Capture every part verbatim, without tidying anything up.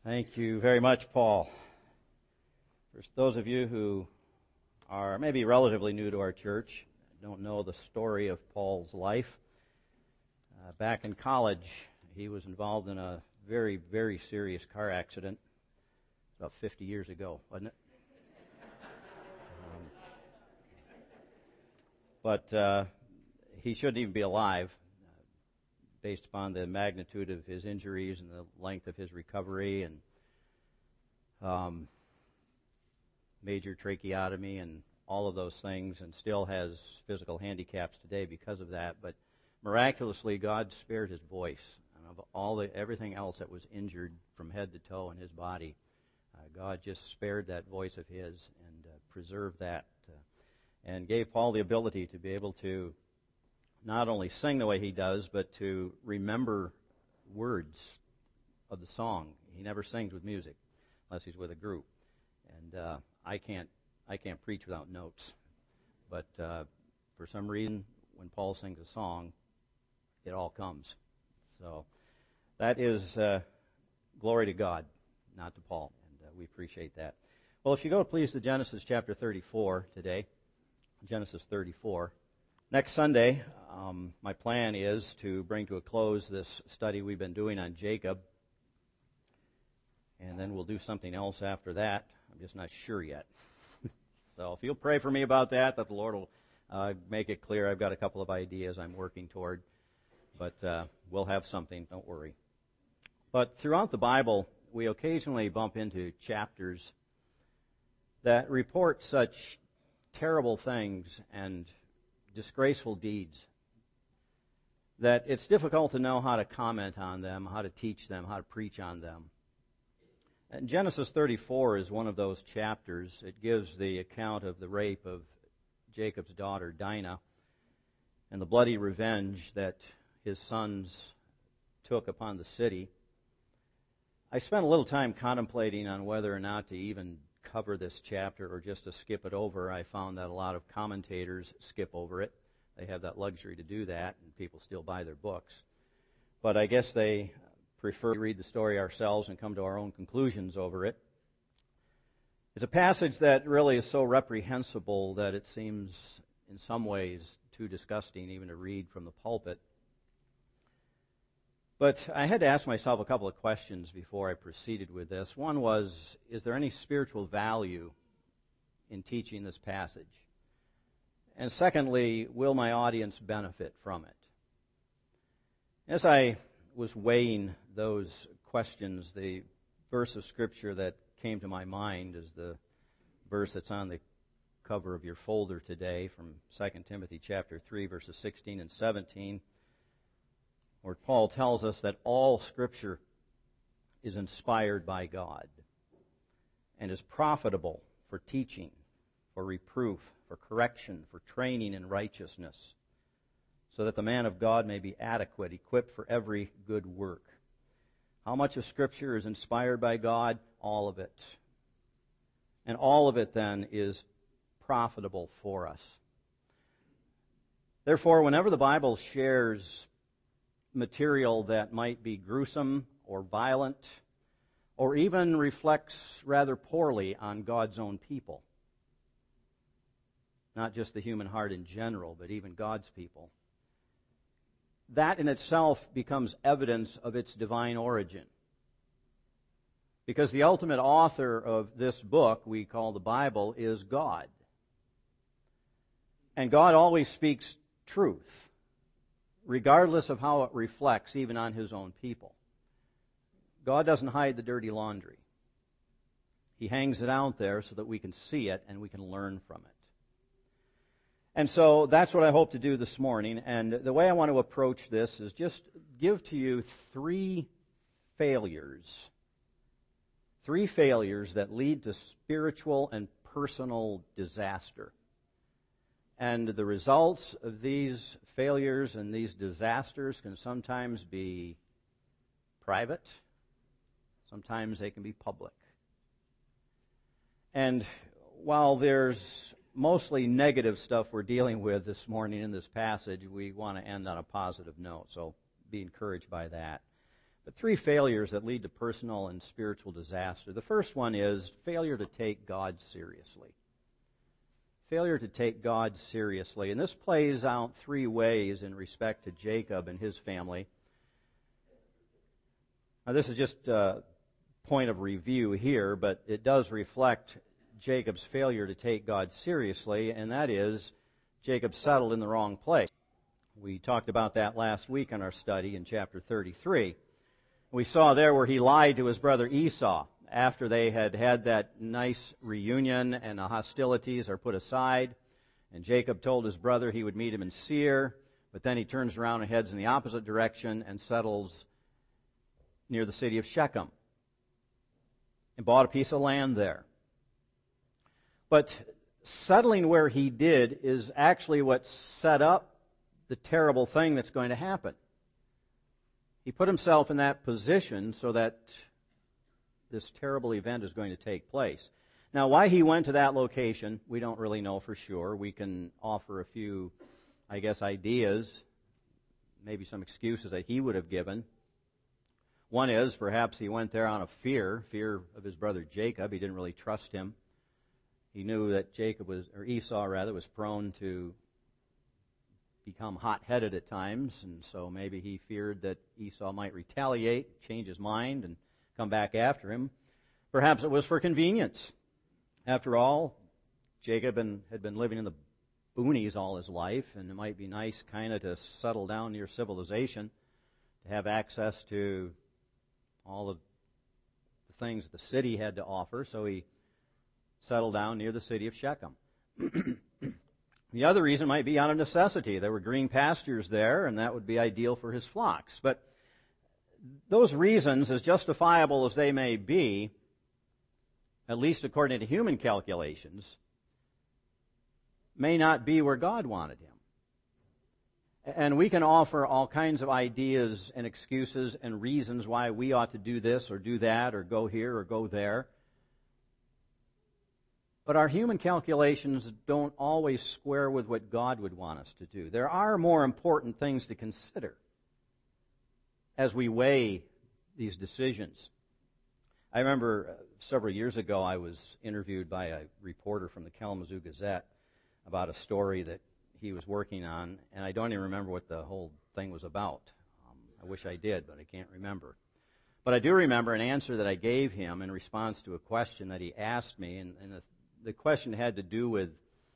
Thank you very much, Paul. For those of you who are maybe relatively new to our church, don't know the story of Paul's life, uh, back in college, he was involved in a very, very serious car accident about fifty years ago, wasn't it? um, but uh, he shouldn't even be alive, uh, based upon the magnitude of his injuries and the length of his recovery and um, major tracheotomy and all of those things, and still has physical handicaps today because of that. But miraculously, God spared his voice. And of all the everything else that was injured from head to toe in his body, uh, God just spared that voice of his and uh, preserved that, uh, and gave Paul the ability to be able to not only sing the way he does, but to remember words of the song. He never sings with music unless he's with a group, and uh, I can't I can't preach without notes. But uh, for some reason, when Paul sings a song, it all comes. So that is uh, glory to God, not to Paul, and uh, we appreciate that. Well, if you go please to Genesis chapter thirty-four today, Genesis thirty-four. Next Sunday, um, my plan is to bring to a close this study we've been doing on Jacob, and then we'll do something else after that. I'm just not sure yet. So if you'll pray for me about that, that the Lord will uh, make it clear. I've got a couple of ideas I'm working toward, but uh, we'll have something, don't worry. But throughout the Bible, we occasionally bump into chapters that report such terrible things and disgraceful deeds that it's difficult to know how to comment on them, how to teach them, how to preach on them. And Genesis thirty-four is one of those chapters. It gives the account of the rape of Jacob's daughter Dinah and the bloody revenge that his sons took upon the city. I spent a little time contemplating on whether or not to even cover this chapter or just to skip it over. I found that a lot of commentators skip over it. They have that luxury to do that, and people still buy their books. But I guess they prefer to read the story ourselves and come to our own conclusions over it. It's a passage that really is so reprehensible that it seems in some ways too disgusting even to read from the pulpit. But I had to ask myself a couple of questions before I proceeded with this. One was, is there any spiritual value in teaching this passage? And secondly, will my audience benefit from it? As I was weighing those questions, the verse of Scripture that came to my mind is the verse that's on the cover of your folder today from Second Timothy chapter three, verses sixteen and seventeen, where Paul tells us that all Scripture is inspired by God and is profitable for teaching, for reproof, for correction, for training in righteousness, so that the man of God may be adequate, equipped for every good work. How much of Scripture is inspired by God? All of it. And all of it then is profitable for us. Therefore, whenever the Bible shares material that might be gruesome or violent, or even reflects rather poorly on God's own people, not just the human heart in general, but even God's people, that in itself becomes evidence of its divine origin. Because the ultimate author of this book we call the Bible is God. And God always speaks truth, regardless of how it reflects even on His own people. God doesn't hide the dirty laundry. He hangs it out there so that we can see it and we can learn from it. And so that's what I hope to do this morning. And the way I want to approach this is just give to you three failures. Three failures that lead to spiritual and personal disaster. And the results of these failures and these disasters can sometimes be private. Sometimes they can be public. And while there's mostly negative stuff we're dealing with this morning in this passage, we want to end on a positive note, so be encouraged by that. But three failures that lead to personal and spiritual disaster. The first one is failure to take God seriously. Failure to take God seriously. And this plays out three ways in respect to Jacob and his family. Now, this is just a point of review here, but it does reflect Jacob's failure to take God seriously, and that is Jacob settled in the wrong place. We talked about that last week in our study in chapter thirty-three. We saw there where he lied to his brother Esau after they had had that nice reunion and the hostilities are put aside. And Jacob told his brother he would meet him in Seir, but then he turns around and heads in the opposite direction and settles near the city of Shechem and bought a piece of land there. But settling where he did is actually what set up the terrible thing that's going to happen. He put himself in that position so that this terrible event is going to take place. Now, why he went to that location, we don't really know for sure. We can offer a few, I guess, ideas, maybe some excuses that he would have given. One is perhaps he went there out of fear, fear of his brother Jacob. He didn't really trust him. He knew that Jacob was, or Esau rather, was prone to become hot-headed at times, and so maybe he feared that Esau might retaliate, change his mind, and come back after him. Perhaps it was for convenience. After all, Jacob had been living in the boonies all his life, and it might be nice kind of to settle down near civilization, to have access to all of the things the city had to offer, so he settled down near the city of Shechem. The other reason might be out of necessity. There were green pastures there, and that would be ideal for his flocks. But those reasons, as justifiable as they may be, at least according to human calculations, may not be where God wanted him. And we can offer all kinds of ideas and excuses and reasons why we ought to do this or do that or go here or go there. But our human calculations don't always square with what God would want us to do. There are more important things to consider as we weigh these decisions. I remember several years ago I was interviewed by a reporter from the Kalamazoo Gazette about a story that he was working on, and I don't even remember what the whole thing was about. Um, I wish I did, but I can't remember. But I do remember an answer that I gave him in response to a question that he asked me, and, and the The question had to do with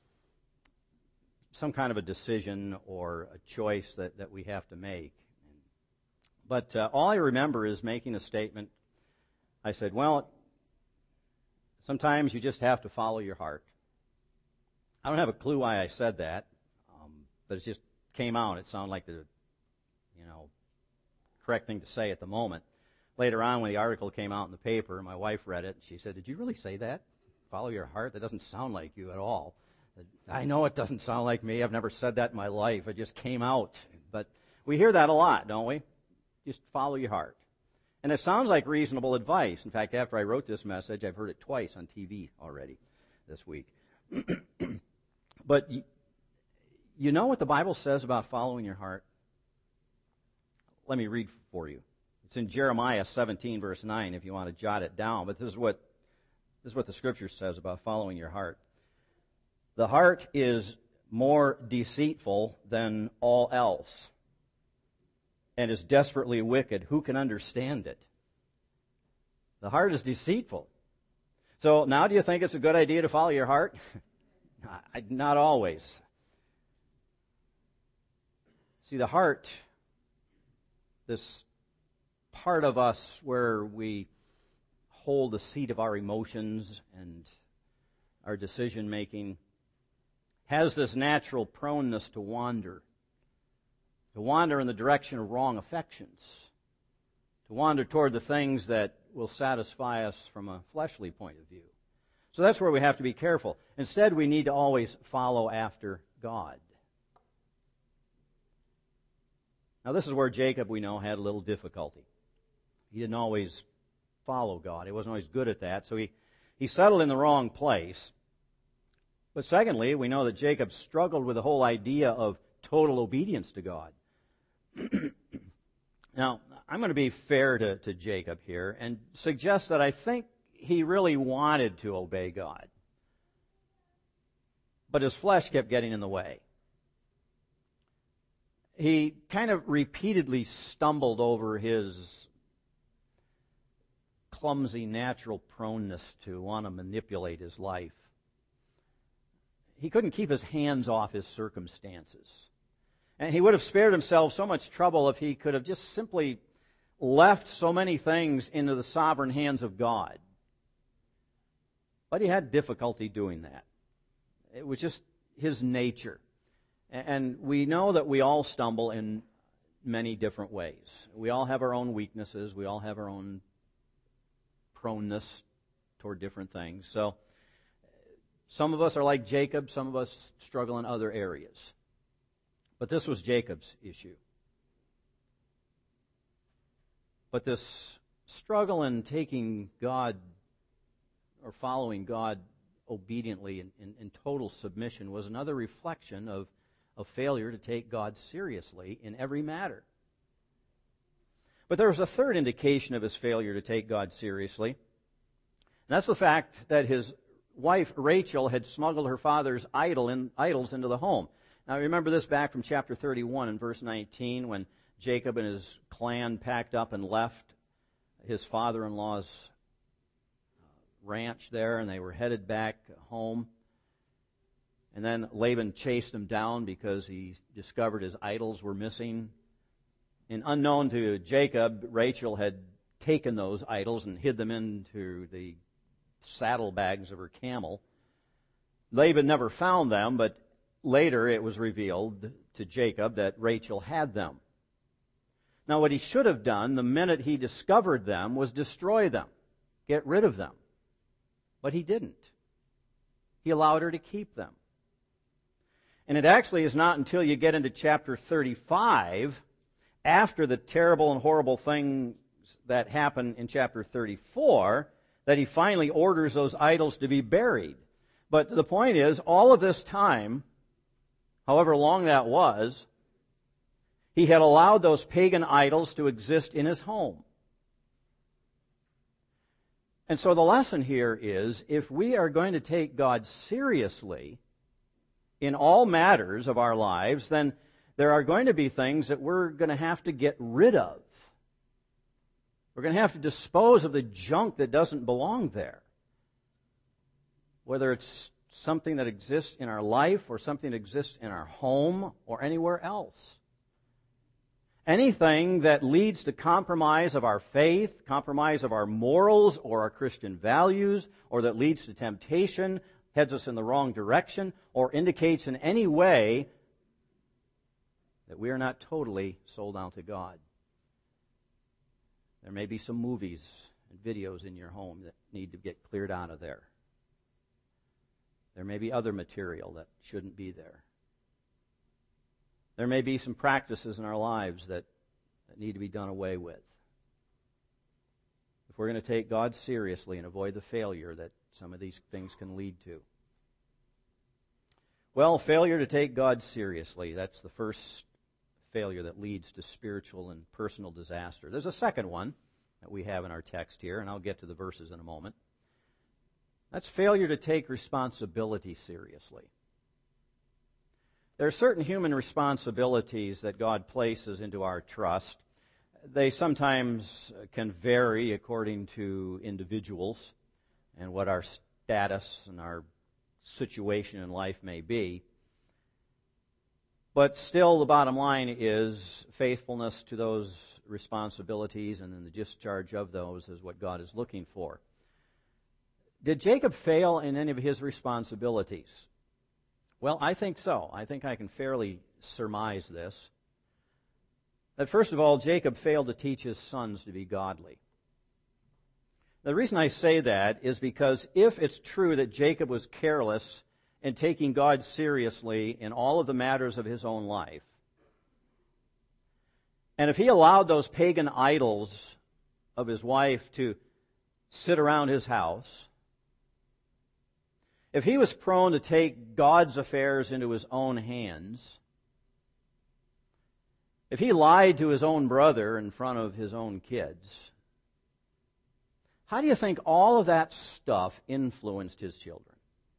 some kind of a decision or a choice that, that we have to make. But uh, all I remember is making a statement. I said, well, sometimes you just have to follow your heart. I don't have a clue why I said that, um, but it just came out. It sounded like the, you know, correct thing to say at the moment. Later on, when the article came out in the paper, my wife read it, and she said, did you really say that? Follow your heart? That doesn't sound like you at all. I know it doesn't sound like me. I've never said that in my life. It just came out. But we hear that a lot, don't we? Just follow your heart. And it sounds like reasonable advice. In fact, after I wrote this message, I've heard it twice on T V already this week. But you, you know what the Bible says about following your heart? Let me read for you. It's in Jeremiah seventeen, verse nine, if you want to jot it down. But this is what This is what the Scripture says about following your heart. The heart is more deceitful than all else and is desperately wicked. Who can understand it? The heart is deceitful. So now do you think it's a good idea to follow your heart? Not always. See, the heart, this part of us where we hold the seat of our emotions and our decision making, has this natural proneness to wander, to wander in the direction of wrong affections, to wander toward the things that will satisfy us from a fleshly point of view. So that's where we have to be careful. Instead, we need to always follow after God. Now, this is where Jacob, we know, had a little difficulty. He didn't always follow God. He wasn't always good at that, so he, he settled in the wrong place. But secondly, we know that Jacob struggled with the whole idea of total obedience to God. Now, I'm going to be fair to, to Jacob here and suggest that I think he really wanted to obey God. But his flesh kept getting in the way. He kind of repeatedly stumbled over his clumsy natural proneness to want to manipulate his life. He couldn't keep his hands off his circumstances. And he would have spared himself so much trouble if he could have just simply left so many things into the sovereign hands of God. But he had difficulty doing that. It was just his nature. And we know that we all stumble in many different ways. We all have our own weaknesses. We all have our own proneness toward different things. So some of us are like Jacob. Some of us struggle in other areas. But this was Jacob's issue. But this struggle in taking God or following God obediently in, in, in total submission was another reflection of, of failure to take God seriously in every matter. But there was a third indication of his failure to take God seriously. And that's the fact that his wife Rachel had smuggled her father's idol in, idols into the home. Now remember this back from chapter thirty-one and verse nineteen when Jacob and his clan packed up and left his father-in-law's ranch there, and they were headed back home. And then Laban chased them down because he discovered his idols were missing. And unknown to Jacob, Rachel had taken those idols and hid them into the saddlebags of her camel. Laban never found them, but later it was revealed to Jacob that Rachel had them. Now what he should have done the minute he discovered them was destroy them, get rid of them. But he didn't. He allowed her to keep them. And it actually is not until you get into chapter thirty-five, after the terrible and horrible things that happen in chapter thirty-four, that he finally orders those idols to be buried. But the point is, all of this time, however long that was, he had allowed those pagan idols to exist in his home. And so the lesson here is, if we are going to take God seriously in all matters of our lives, then there are going to be things that we're going to have to get rid of. We're going to have to dispose of the junk that doesn't belong there. Whether it's something that exists in our life or something that exists in our home or anywhere else. Anything that leads to compromise of our faith, compromise of our morals or our Christian values, or that leads to temptation, heads us in the wrong direction, or indicates in any way that we are not totally sold out to God. There may be some movies and videos in your home that need to get cleared out of there. There may be other material that shouldn't be there. There may be some practices in our lives that, that need to be done away with. If we're going to take God seriously and avoid the failure that some of these things can lead to. Well, failure to take God seriously, that's the first failure that leads to spiritual and personal disaster. There's a second one that we have in our text here, and I'll get to the verses in a moment. That's failure to take responsibility seriously. There are certain human responsibilities that God places into our trust. They sometimes can vary according to individuals and what our status and our situation in life may be. But still, the bottom line is faithfulness to those responsibilities and then the discharge of those is what God is looking for. Did Jacob fail in any of his responsibilities? Well, I think so. I think I can fairly surmise this. That first of all, Jacob failed to teach his sons to be godly. The reason I say that is because if it's true that Jacob was careless in taking God seriously in all of the matters of his own life, and if he allowed those pagan idols of his wife to sit around his house, if he was prone to take God's affairs into his own hands, If he lied to his own brother in front of his own kids, how do you think all of that stuff influenced his children?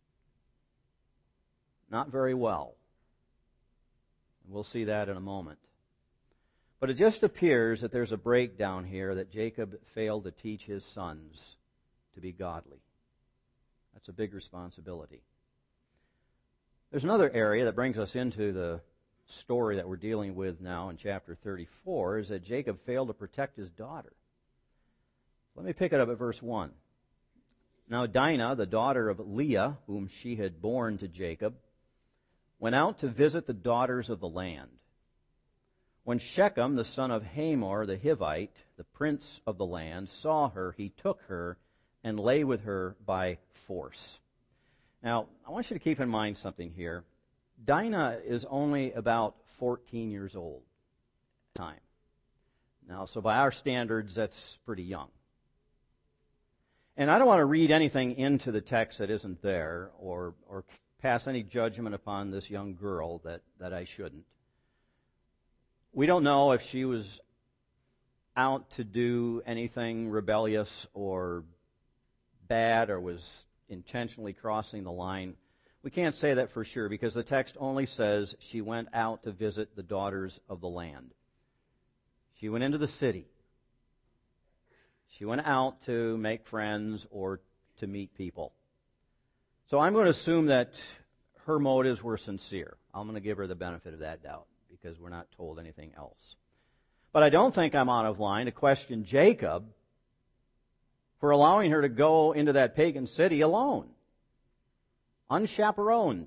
Not very well. We'll see that in a moment. But it just appears that there's a breakdown here, that Jacob failed to teach his sons to be godly. That's a big responsibility. There's another area that brings us into the story that we're dealing with now in chapter thirty-four, is that Jacob failed to protect his daughter. Let me pick it up at verse one. Now Dinah, the daughter of Leah, whom she had borne to Jacob, went out to visit the daughters of the land. When Shechem, the son of Hamor the Hivite, the prince of the land, saw her, he took her and lay with her by force. Now, I want you to keep in mind something here. Dinah is only about fourteen years old at the time. Now, so by our standards, that's pretty young. And I don't want to read anything into the text that isn't there, or or pass any judgment upon this young girl that, that I shouldn't. We don't know if she was out to do anything rebellious or bad, or was intentionally crossing the line. We can't say that for sure, because the text only says she went out to visit the daughters of the land. She went into the city. She went out to make friends or to meet people. So I'm going to assume that her motives were sincere. I'm going to give her the benefit of that doubt, because we're not told anything else. But I don't think I'm out of line to question Jacob for allowing her to go into that pagan city alone, unchaperoned.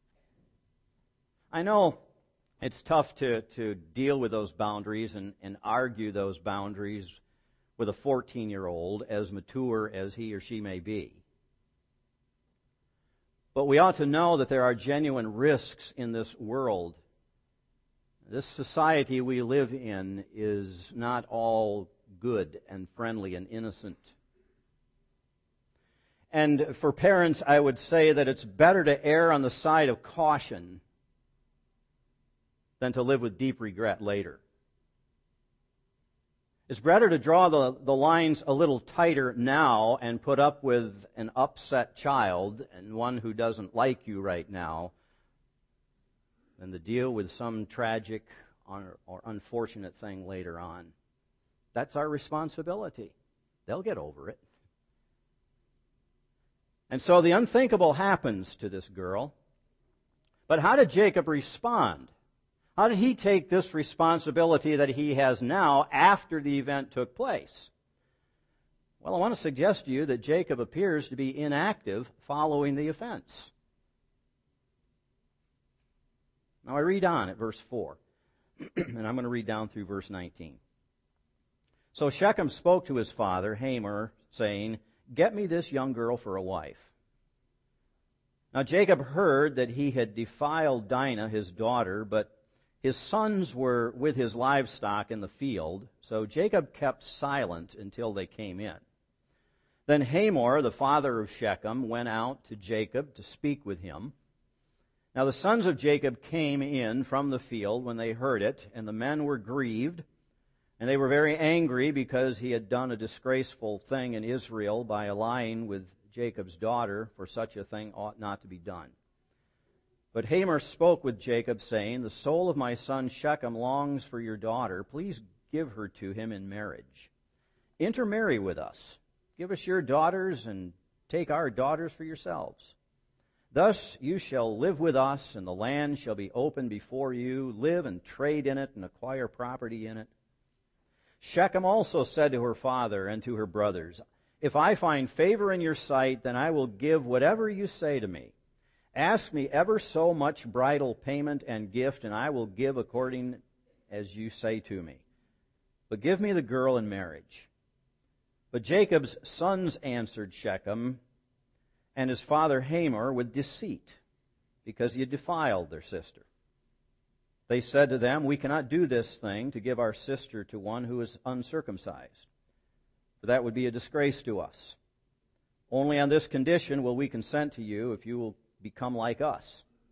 I know it's tough to, to deal with those boundaries and, and argue those boundaries with a fourteen-year-old, as mature as he or she may be. But we ought to know that there are genuine risks in this world. This society we live in is not all good and friendly and innocent. And for parents, I would say that it's better to err on the side of caution than to live with deep regret later. It's better to draw the, the lines a little tighter now and put up with an upset child and one who doesn't like you right now than to deal with some tragic or, or unfortunate thing later on. That's our responsibility. They'll get over it. And so the unthinkable happens to this girl. But how did Jacob respond? How did he take this responsibility that he has now after the event took place? Well, I want to suggest to you that Jacob appears to be inactive following the offense. Now I read on at verse four, and I'm going to read down through verse nineteen. So Shechem spoke to his father, Hamor, saying, "Get me this young girl for a wife." Now Jacob heard that he had defiled Dinah, his daughter, but his sons were with his livestock in the field, so Jacob kept silent until they came in. Then Hamor, the father of Shechem, went out to Jacob to speak with him. Now the sons of Jacob came in from the field when they heard it, and the men were grieved, and they were very angry because he had done a disgraceful thing in Israel by allying with Jacob's daughter, for such a thing ought not to be done. But Hamor spoke with Jacob, saying, "The soul of my son Shechem longs for your daughter. Please give her to him in marriage. Intermarry with us. Give us your daughters, and take our daughters for yourselves. Thus you shall live with us, and the land shall be open before you. Live and trade in it, and acquire property in it." Shechem also said to her father and to her brothers, "If I find favor in your sight, then I will give whatever you say to me. Ask me ever so much bridal payment and gift, and I will give according as you say to me. But give me the girl in marriage." But Jacob's sons answered Shechem and his father Hamor with deceit, because he had defiled their sister. They said to them, "We cannot do this thing to give our sister to one who is uncircumcised, for that would be a disgrace to us. Only on this condition will we consent to you, if you will become like us.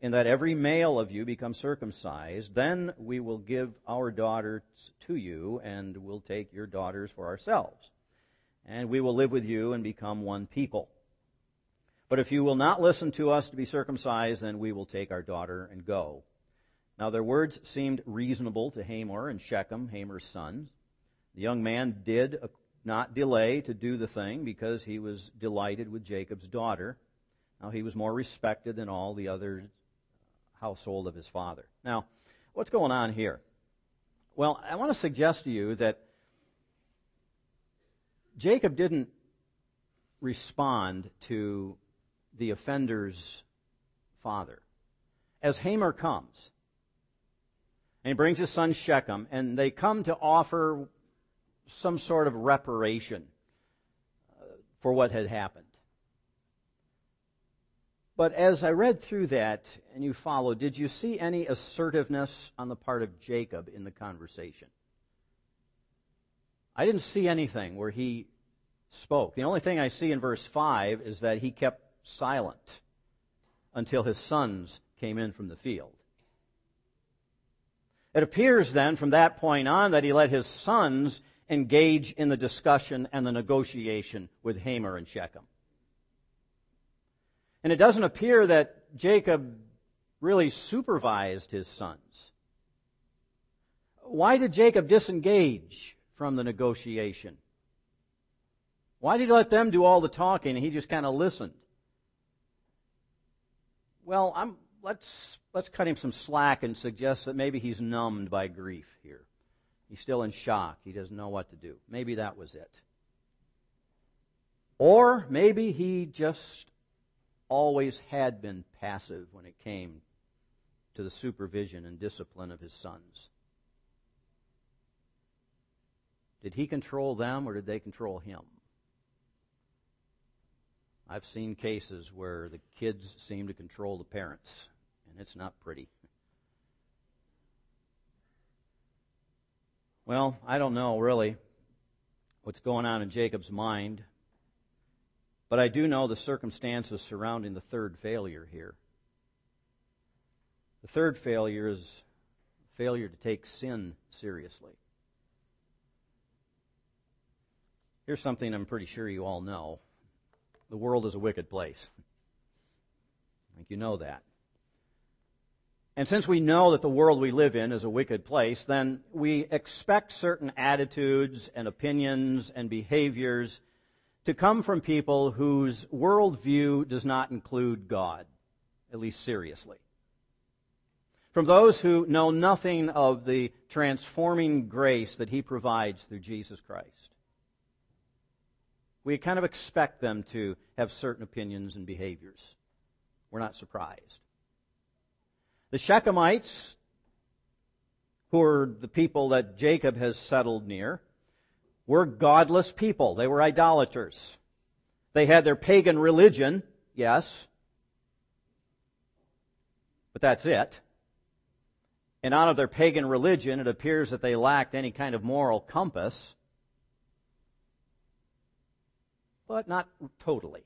in that every male of you become circumcised, then we will give our daughters to you, and will take your daughters for ourselves. And we will live with you and become one people. But if you will not listen to us to be circumcised, then we will take our daughter and go. Now their words seemed reasonable to Hamor and Shechem, Hamor's sons. The young man did not delay to do the thing because he was delighted with Jacob's daughter. Now he was more respected than all the other household of his father. Now, what's going on here? Well, I want to suggest to you that Jacob didn't respond to the offender's father. As Hamor comes, and he brings his son Shechem, and they come to offer some sort of reparation for what had happened. But as I read through that, and you followed, did you see any assertiveness on the part of Jacob in the conversation? I didn't see anything where he spoke. The only thing I see in verse five is that he kept silent until his sons came in from the field. It appears then from that point on that he let his sons engage in the discussion and the negotiation with Hamor and Shechem. And it doesn't appear that Jacob really supervised his sons. Why did Jacob disengage from the negotiation? Why did he let them do all the talking and he just kind of listened? Well, I'm, let's, let's cut him some slack and suggest that maybe he's numbed by grief here. He's still in shock. He doesn't know what to do. Maybe that was it. Or maybe he just always had been passive when it came to the supervision and discipline of his sons. Did he control them or did they control him? I've seen cases where the kids seem to control the parents, and it's not pretty. Well, I don't know really what's going on in Jacob's mind, but I do know the circumstances surrounding the third failure here. The third failure is failure to take sin seriously. Here's something I'm pretty sure you all know. The world is a wicked place. I think you know that. And since we know that the world we live in is a wicked place, then we expect certain attitudes and opinions and behaviors to come from people whose worldview does not include God, at least seriously. From those who know nothing of the transforming grace that He provides through Jesus Christ. We kind of expect them to have certain opinions and behaviors. We're not surprised. The Shechemites, who are the people that Jacob has settled near, were godless people. They were idolaters. They had their pagan religion, yes, but that's it. And out of their pagan religion, it appears that they lacked any kind of moral compass, but not totally.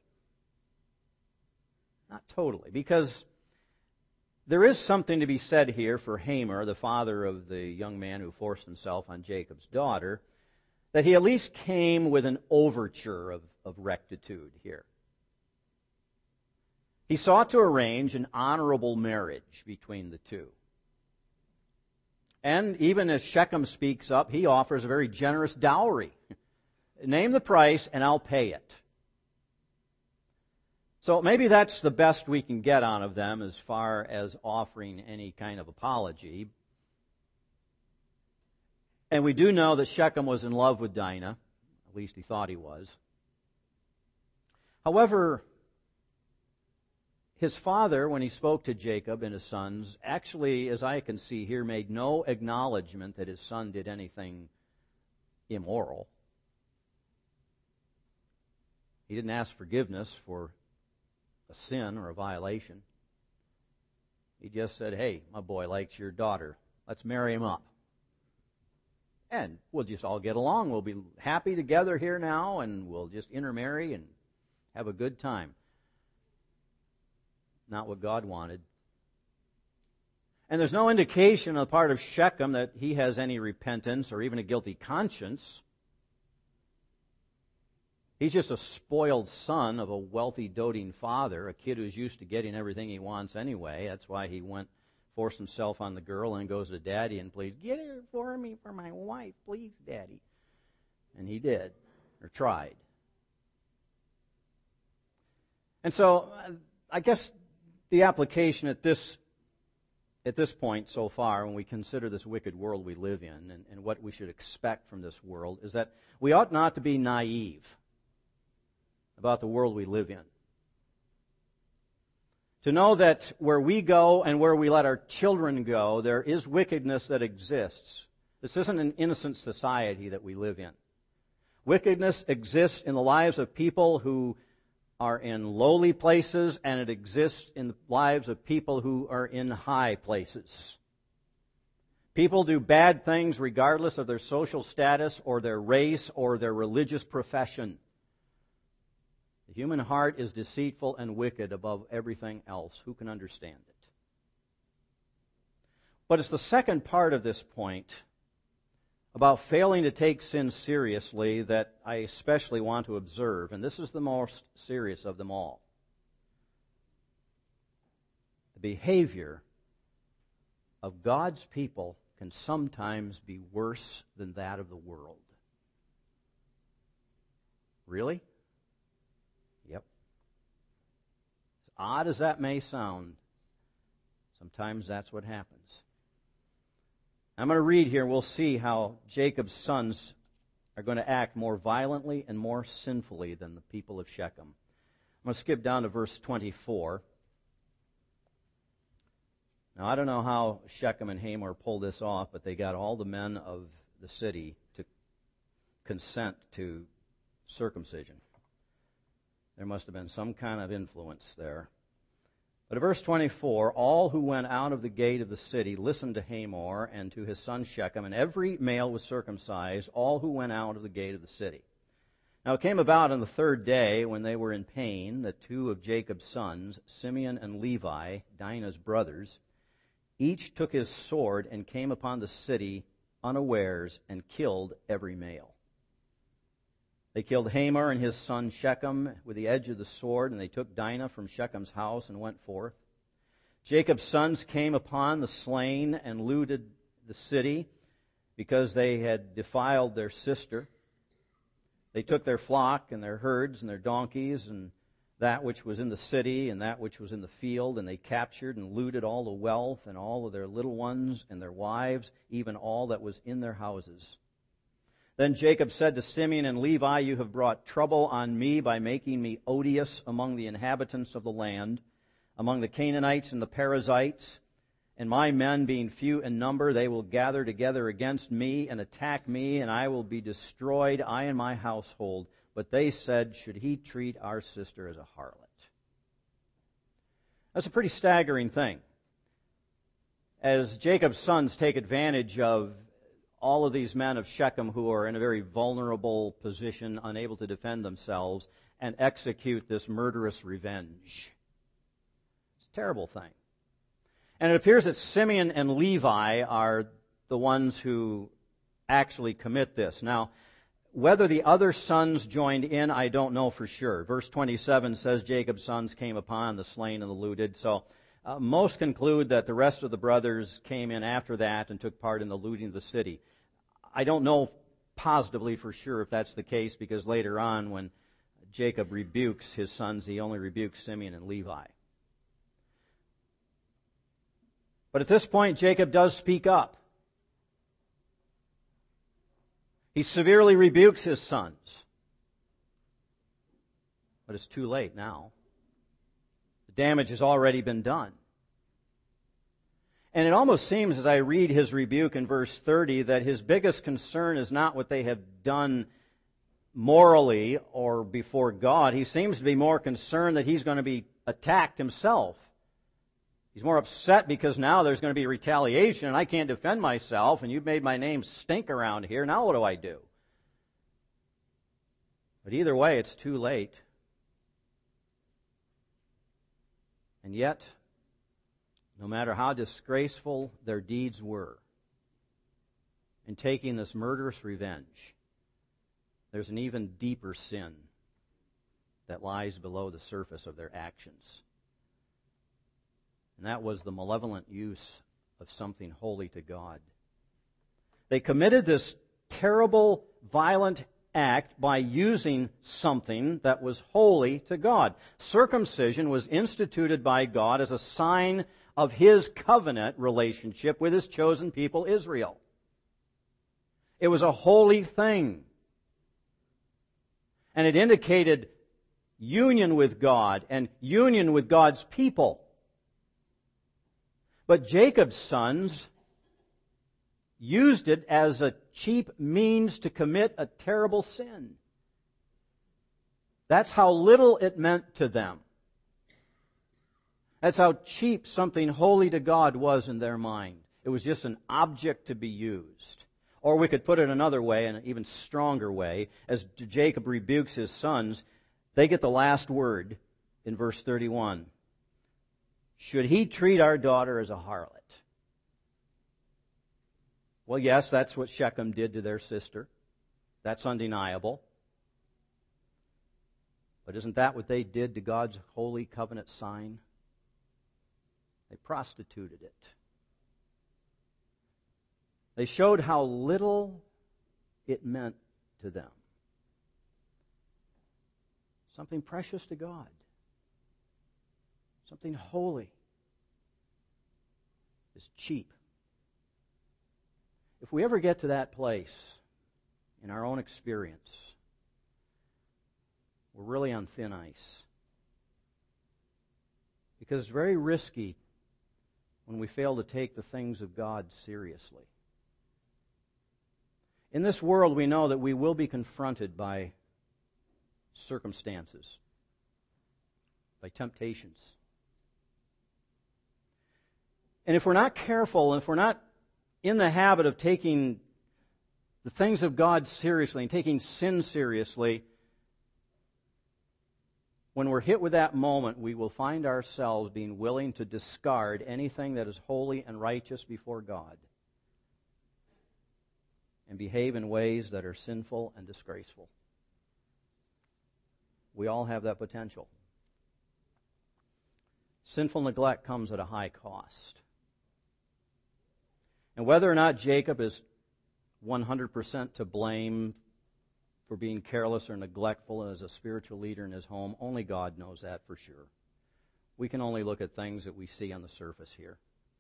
Not totally, because there is something to be said here for Hamor, the father of the young man who forced himself on Jacob's daughter, that he at least came with an overture of, of rectitude here. He sought to arrange an honorable marriage between the two. And even as Shechem speaks up, he offers a very generous dowry. Name the price and I'll pay it. So maybe that's the best we can get out of them as far as offering any kind of apology. And we do know that Shechem was in love with Dinah. At least he thought he was. However, his father, when he spoke to Jacob and his sons, actually, as I can see here, made no acknowledgement that his son did anything immoral. He didn't ask forgiveness for a sin or a violation. He just said, hey, my boy likes your daughter. Let's marry him up. And we'll just all get along. We'll be happy together here now, and we'll just intermarry and have a good time. Not what God wanted. And there's no indication on the part of Shechem that he has any repentance or even a guilty conscience. He's just a spoiled son of a wealthy, doting father, a kid who's used to getting everything he wants anyway. That's why he went, forced himself on the girl and goes to Daddy and pleads, "Get her for me, for my wife, please, Daddy." And he did, or tried. And so, I guess the application at this at this point so far, when we consider this wicked world we live in and, and what we should expect from this world, is that we ought not to be naive about the world we live in. To know that where we go and where we let our children go, there is wickedness that exists. This isn't an innocent society that we live in. Wickedness exists in the lives of people who are in lowly places, and it exists in the lives of people who are in high places. People do bad things regardless of their social status or their race or their religious profession. The human heart is deceitful and wicked above everything else. Who can understand it? But it's the second part of this point about failing to take sin seriously that I especially want to observe, and this is the most serious of them all. The behavior of God's people can sometimes be worse than that of the world. Really? Yep. As odd as that may sound, sometimes that's what happens. I'm going to read here, and we'll see how Jacob's sons are going to act more violently and more sinfully than the people of Shechem. I'm going to skip down to verse twenty-four. Now, I don't know how Shechem and Hamor pulled this off, but they got all the men of the city to consent to circumcision. There must have been some kind of influence there. But at verse twenty-four, all who went out of the gate of the city listened to Hamor and to his son Shechem, and every male was circumcised, all who went out of the gate of the city. Now it came about on the third day, when they were in pain, that two of Jacob's sons, Simeon and Levi, Dinah's brothers, each took his sword and came upon the city unawares and killed every male. They killed Hamor and his son Shechem with the edge of the sword, and they took Dinah from Shechem's house and went forth. Jacob's sons came upon the slain and looted the city because they had defiled their sister. They took their flock and their herds and their donkeys and that which was in the city and that which was in the field, and they captured and looted all the wealth and all of their little ones and their wives, even all that was in their houses. Then Jacob said to Simeon and Levi, "You have brought trouble on me by making me odious among the inhabitants of the land, among the Canaanites and the Perizzites. And my men, being few in number, they will gather together against me and attack me, and I will be destroyed, I and my household." But they said, "Should he treat our sister as a harlot?" That's a pretty staggering thing. As Jacob's sons take advantage of all of these men of Shechem who are in a very vulnerable position, unable to defend themselves, and execute this murderous revenge. It's a terrible thing. And it appears that Simeon and Levi are the ones who actually commit this. Now, whether the other sons joined in, I don't know for sure. Verse twenty-seven says Jacob's sons came upon the slain and the looted. So uh, most conclude that the rest of the brothers came in after that and took part in the looting of the city. I don't know positively for sure if that's the case, because later on when Jacob rebukes his sons, he only rebukes Simeon and Levi. But at this point, Jacob does speak up. He severely rebukes his sons. But it's too late now. The damage has already been done. And it almost seems, as I read his rebuke in verse thirty, that his biggest concern is not what they have done morally or before God. He seems to be more concerned that he's going to be attacked himself. He's more upset because now there's going to be retaliation and I can't defend myself, and you've made my name stink around here. Now what do I do? But either way, it's too late. And yet, no matter how disgraceful their deeds were, in taking this murderous revenge, there's an even deeper sin that lies below the surface of their actions. And that was the malevolent use of something holy to God. They committed this terrible, violent act by using something that was holy to God. Circumcision was instituted by God as a sign of His covenant relationship with His chosen people, Israel. It was a holy thing. And it indicated union with God and union with God's people. But Jacob's sons used it as a cheap means to commit a terrible sin. That's how little it meant to them. That's how cheap something holy to God was in their mind. It was just an object to be used. Or we could put it another way, an even stronger way. As Jacob rebukes his sons, they get the last word in verse thirty-one. Should he treat our daughter as a harlot? Well, yes, that's what Shechem did to their sister. That's undeniable. But isn't that what they did to God's holy covenant sign? They prostituted it. They showed how little it meant to them. Something precious to God. Something holy is cheap. If we ever get to that place in our own experience, we're really on thin ice. Because it's very risky when we fail to take the things of God seriously. In this world, we know that we will be confronted by circumstances, by temptations. And if we're not careful, and if we're not in the habit of taking the things of God seriously and taking sin seriously, when we're hit with that moment, we will find ourselves being willing to discard anything that is holy and righteous before God and behave in ways that are sinful and disgraceful. We all have that potential. Sinful neglect comes at a high cost. And whether or not Jacob is one hundred percent to blame for being careless or neglectful as a spiritual leader in his home, only God knows that for sure. We can only look at things that we see on the surface here.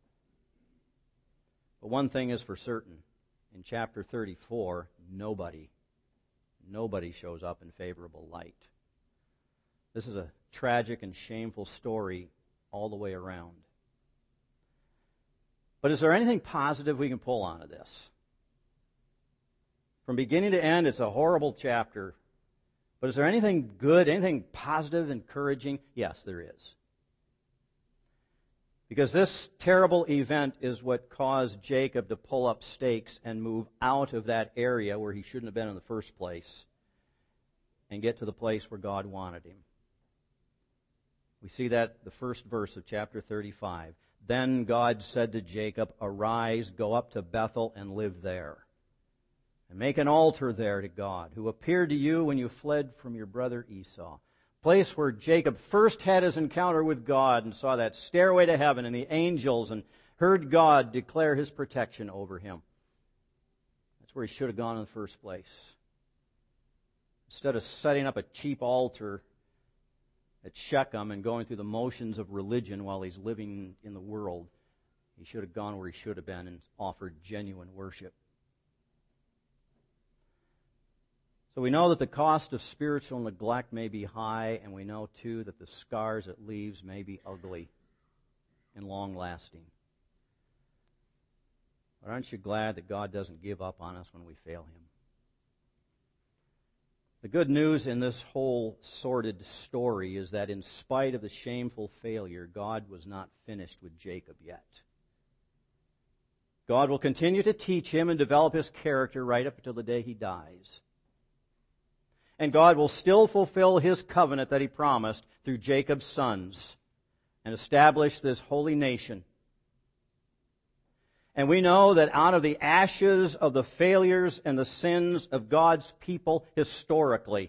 But one thing is for certain. In chapter thirty-four, nobody, nobody shows up in favorable light. This is a tragic and shameful story all the way around. But is there anything positive we can pull out of this? From beginning to end, it's a horrible chapter. But is there anything good, anything positive, encouraging? Yes, there is. Because this terrible event is what caused Jacob to pull up stakes and move out of that area where he shouldn't have been in the first place and get to the place where God wanted him. We see that the first verse of chapter thirty-five. Then God said to Jacob, "Arise, go up to Bethel and live there, and make an altar there to God, who appeared to you when you fled from your brother Esau." Place where Jacob first had his encounter with God and saw that stairway to heaven and the angels and heard God declare His protection over him. That's where he should have gone in the first place. Instead of setting up a cheap altar at Shechem and going through the motions of religion while he's living in the world, he should have gone where he should have been and offered genuine worship. So we know that the cost of spiritual neglect may be high, and we know, too, that the scars it leaves may be ugly and long-lasting. But aren't you glad that God doesn't give up on us when we fail Him? The good news in this whole sordid story is that in spite of the shameful failure, God was not finished with Jacob yet. God will continue to teach him and develop his character right up until the day he dies. And God will still fulfill His covenant that He promised through Jacob's sons and establish this holy nation And we know that out of the ashes of the failures and the sins of God's people historically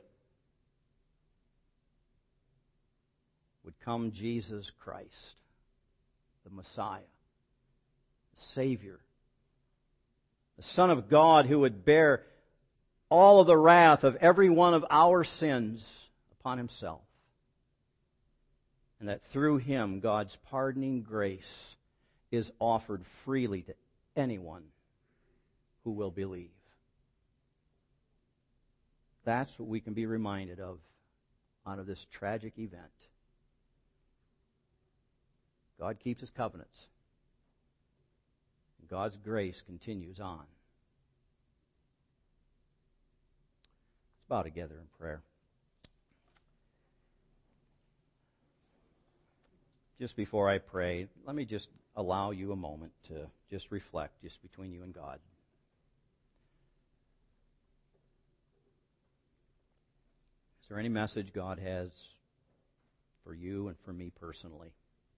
would come Jesus Christ, the Messiah, the Savior, the Son of God who would bear all of the wrath of every one of our sins upon Himself. And that through Him, God's pardoning grace is offered freely to anyone who will believe. That's what we can be reminded of out of this tragic event. God keeps His covenants. God's grace continues on. Let's bow together in prayer. Just before I pray, let me just allow you a moment to just reflect, just between you and God. Is there any message God has for you and for me personally?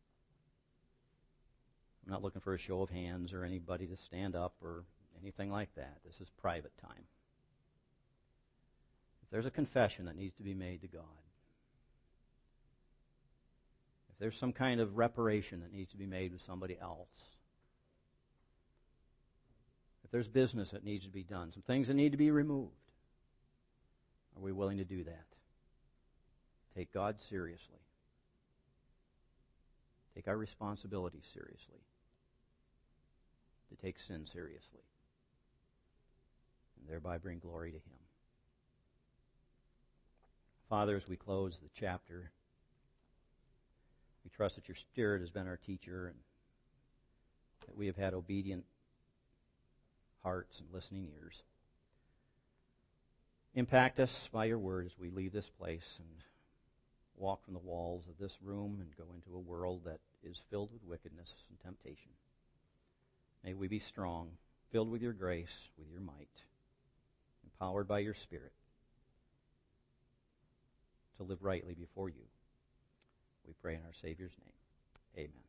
I'm not looking for a show of hands or anybody to stand up or anything like that. This is private time. If there's a confession that needs to be made to God, if there's some kind of reparation that needs to be made with somebody else, if there's business that needs to be done, some things that need to be removed, are we willing to do that? Take God seriously. Take our responsibility seriously. To take sin seriously. And thereby bring glory to Him. Father, as we close the chapter, we trust that Your Spirit has been our teacher and that we have had obedient hearts and listening ears. Impact us by Your word as we leave this place and walk from the walls of this room and go into a world that is filled with wickedness and temptation. May we be strong, filled with Your grace, with Your might, empowered by Your Spirit to live rightly before You. We pray in our Savior's name. Amen.